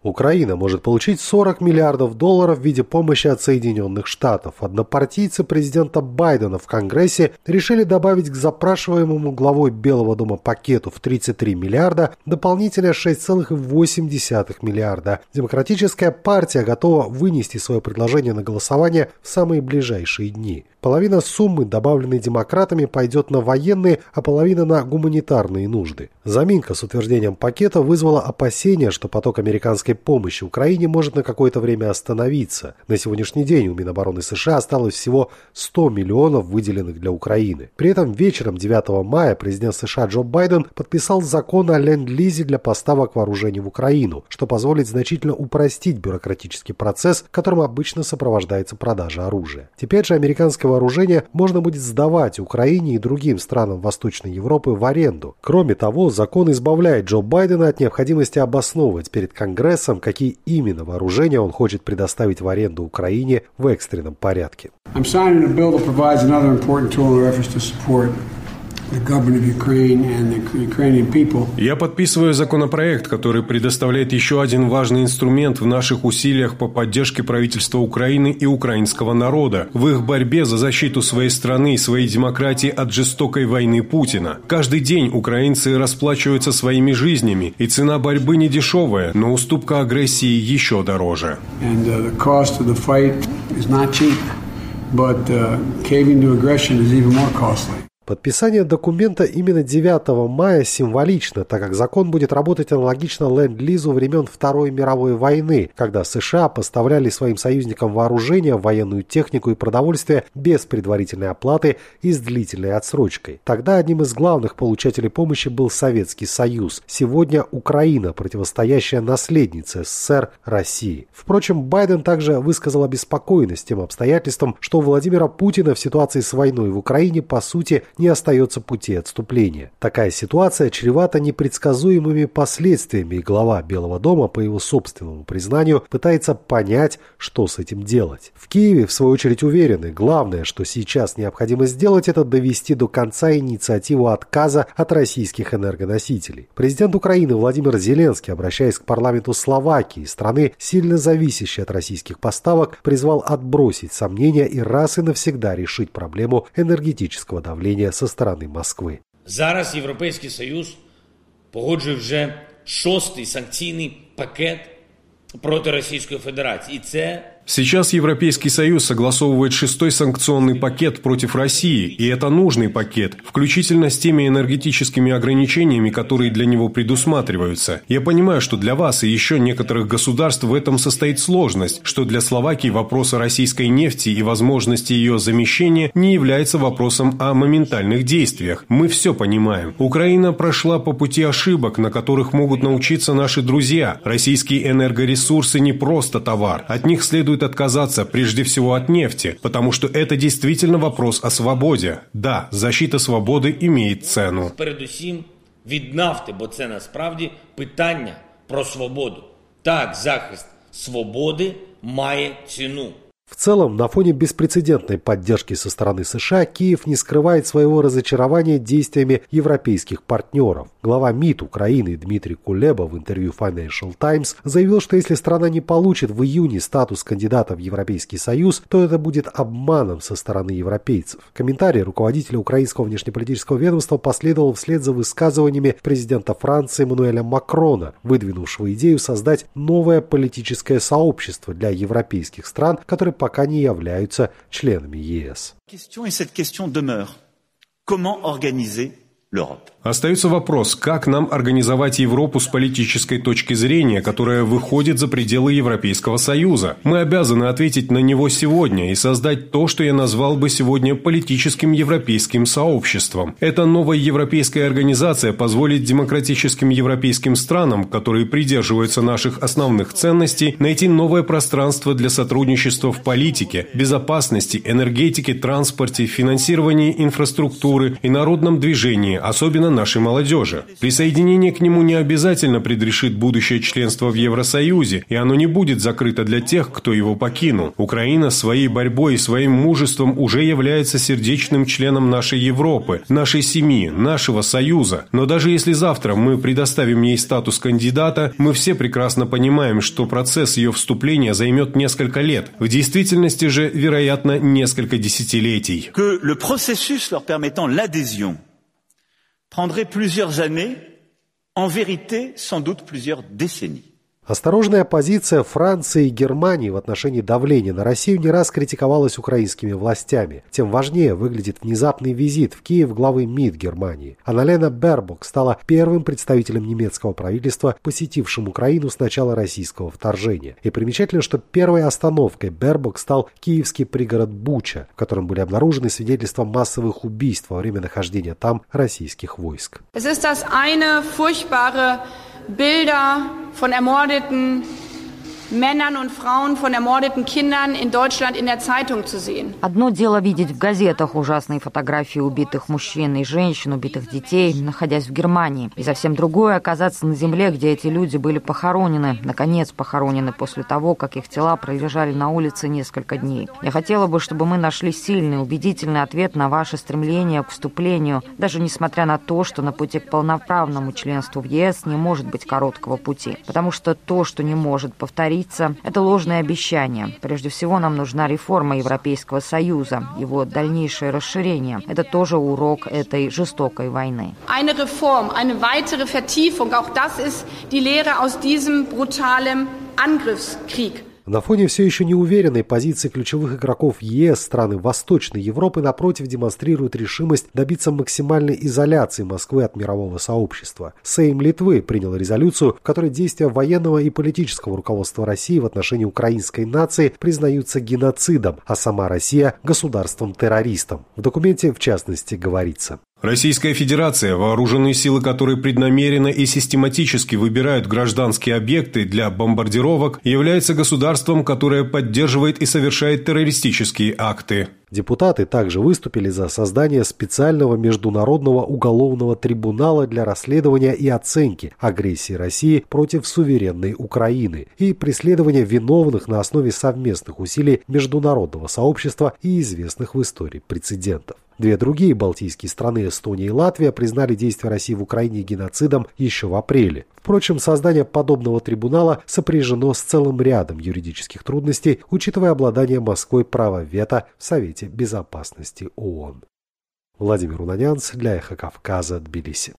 Украина может получить $40 миллиардов в виде помощи от Соединенных Штатов. Однопартийцы президента Байдена в Конгрессе решили добавить к запрашиваемому главой Белого дома пакету в 33 миллиарда дополнительно 6,8 миллиарда. Демократическая партия готова вынести свое предложение на голосование в самые ближайшие дни. Половина суммы, добавленной демократами, пойдет на военные, а половина на гуманитарные нужды. Заминка с утверждением пакета вызвала опасения, что поток американской помощи Украине может на какое-то время остановиться. На сегодняшний день у Минобороны США осталось всего 100 миллионов, выделенных для Украины. При этом вечером 9 мая президент США Джо Байден подписал закон о ленд-лизе для поставок вооружений в Украину, что позволит значительно упростить бюрократический процесс, которым обычно сопровождается продажа оружия. Теперь же американское вооружение можно будет сдавать Украине и другим странам Восточной Европы в аренду. Кроме того, закон избавляет Джо Байдена от необходимости обосновывать перед Конгрессом, какие именно вооружения он хочет предоставить в аренду Украине в экстренном порядке. Я подписываю законопроект, который предоставляет еще один важный инструмент в наших усилиях по поддержке правительства Украины и украинского народа в их борьбе за защиту своей страны и своей демократии от жестокой войны Путина. Каждый день украинцы расплачиваются своими жизнями, и цена борьбы не дешевая, но уступка агрессии еще дороже. Подписание документа именно 9 мая символично, так как закон будет работать аналогично ленд-лизу времен Второй мировой войны, когда США поставляли своим союзникам вооружение, военную технику и продовольствие без предварительной оплаты и с длительной отсрочкой. Тогда одним из главных получателей помощи был Советский Союз. Сегодня Украина, противостоящая наследнице СССР России. Впрочем, Байден также высказал обеспокоенность тем обстоятельством, что у Владимира Путина в ситуации с войной в Украине, по сути, не остается пути отступления. Такая ситуация чревата непредсказуемыми последствиями, и глава Белого дома, по его собственному признанию, пытается понять, что с этим делать. В Киеве, в свою очередь, уверены, главное, что сейчас необходимо сделать, это довести до конца инициативу отказа от российских энергоносителей. Президент Украины Владимир Зеленский, обращаясь к парламенту Словакии, страны, сильно зависящей от российских поставок, призвал отбросить сомнения и раз и навсегда решить проблему энергетического давления со стороны Москвы. Зараз Європейський Союз погоджує вже 6-й санкційний пакет проти Російської Федерації. І це Сейчас Европейский Союз согласовывает 6-й санкционный пакет против России, и это нужный пакет, включительно с теми энергетическими ограничениями, которые для него предусматриваются. Я понимаю, что для вас и еще некоторых государств в этом состоит сложность, что для Словакии вопрос о российской нефти и возможности ее замещения не является вопросом о моментальных действиях. Мы все понимаем. Украина прошла по пути ошибок, на которых могут научиться наши друзья. Российские энергоресурсы не просто товар. От них следует отказаться прежде всего от нефти, потому что это действительно вопрос о свободе. Да, защита свободы имеет цену. Передусім від нафти, бо це насправді питання про свободу. Так, захист свободи має ціну. В целом, на фоне беспрецедентной поддержки со стороны США, Киев не скрывает своего разочарования действиями европейских партнеров. Глава МИД Украины Дмитрий Кулеба в интервью Financial Times заявил, что если страна не получит в июне статус кандидата в Европейский Союз, то это будет обманом со стороны европейцев. Комментарий руководителя украинского внешнеполитического ведомства последовал вслед за высказываниями президента Франции Эммануэля Макрона, выдвинувшего идею создать новое политическое сообщество для европейских стран, которые пока не являются членами ЕС. Остается вопрос, как нам организовать Европу с политической точки зрения, которая выходит за пределы Европейского Союза. Мы обязаны ответить на него сегодня и создать то, что я назвал бы сегодня политическим европейским сообществом. Эта новая европейская организация позволит демократическим европейским странам, которые придерживаются наших основных ценностей, найти новое пространство для сотрудничества в политике, безопасности, энергетике, транспорте, финансировании инфраструктуры и народном движении, особенно нашей молодежи. Присоединение к нему не обязательно предрешит будущее членство в Евросоюзе, и оно не будет закрыто для тех, кто его покинул. Украина своей борьбой и своим мужеством уже является сердечным членом нашей Европы, нашей семьи, нашего Союза. Но даже если завтра мы предоставим ей статус кандидата, мы все прекрасно понимаем, что процесс ее вступления займет несколько лет. В действительности же, вероятно, несколько десятилетий. Que le processus leur permettant l'adhésion prendrait plusieurs années, en vérité, sans doute plusieurs décennies. Осторожная позиция Франции и Германии в отношении давления на Россию не раз критиковалась украинскими властями. Тем важнее выглядит внезапный визит в Киев главы МИД Германии. Анналена Бербок стала первым представителем немецкого правительства, посетившим Украину с начала российского вторжения. И примечательно, что первой остановкой Бербок стал киевский пригород Буча, в котором были обнаружены свидетельства массовых убийств во время нахождения там российских войск. Bilder von ermordeten Männern und Frauen, von ermordeten Kindern in Deutschland in der Zeitung zu sehen. Одно дело видеть в газетах ужасные фотографии убитых мужчин и женщин, убитых детей, находясь в Германии. И совсем другое оказаться на земле, где эти люди были похоронены, наконец похоронены после того, как их тела пролежали на улице несколько дней. Я хотела бы, чтобы мы нашли сильный, убедительный ответ на ваше стремление к вступлению, даже несмотря на то, что на пути к полноправному членству в ЕС не может быть короткого пути. Потому что то, что не может повториться, это ложное обещание. Прежде всего, нам нужна реформа Европейского Союза, его дальнейшее расширение. Это тоже урок этой жестокой войны. Eine Reform, eine weitere Vertiefung, auch das ist die Lehre aus diesem brutalen Angriffskrieg. На фоне все еще неуверенной позиции ключевых игроков ЕС страны Восточной Европы, напротив, демонстрируют решимость добиться максимальной изоляции Москвы от мирового сообщества. Сейм Литвы принял резолюцию, в которой действия военного и политического руководства России в отношении украинской нации признаются геноцидом, а сама Россия – государством-террористом. В документе, в частности, говорится: Российская Федерация, вооруженные силы которой преднамеренно и систематически выбирают гражданские объекты для бомбардировок, является государством, которое поддерживает и совершает террористические акты. Депутаты также выступили за создание специального международного уголовного трибунала для расследования и оценки агрессии России против суверенной Украины и преследования виновных на основе совместных усилий международного сообщества и известных в истории прецедентов. Две другие балтийские страны, Эстония и Латвия, признали действия России в Украине геноцидом еще в апреле. Впрочем, создание подобного трибунала сопряжено с целым рядом юридических трудностей, учитывая обладание Москвой права вето в Совете Безопасности ООН. Владимир Унанянц для Эхо Кавказа, Тбилиси.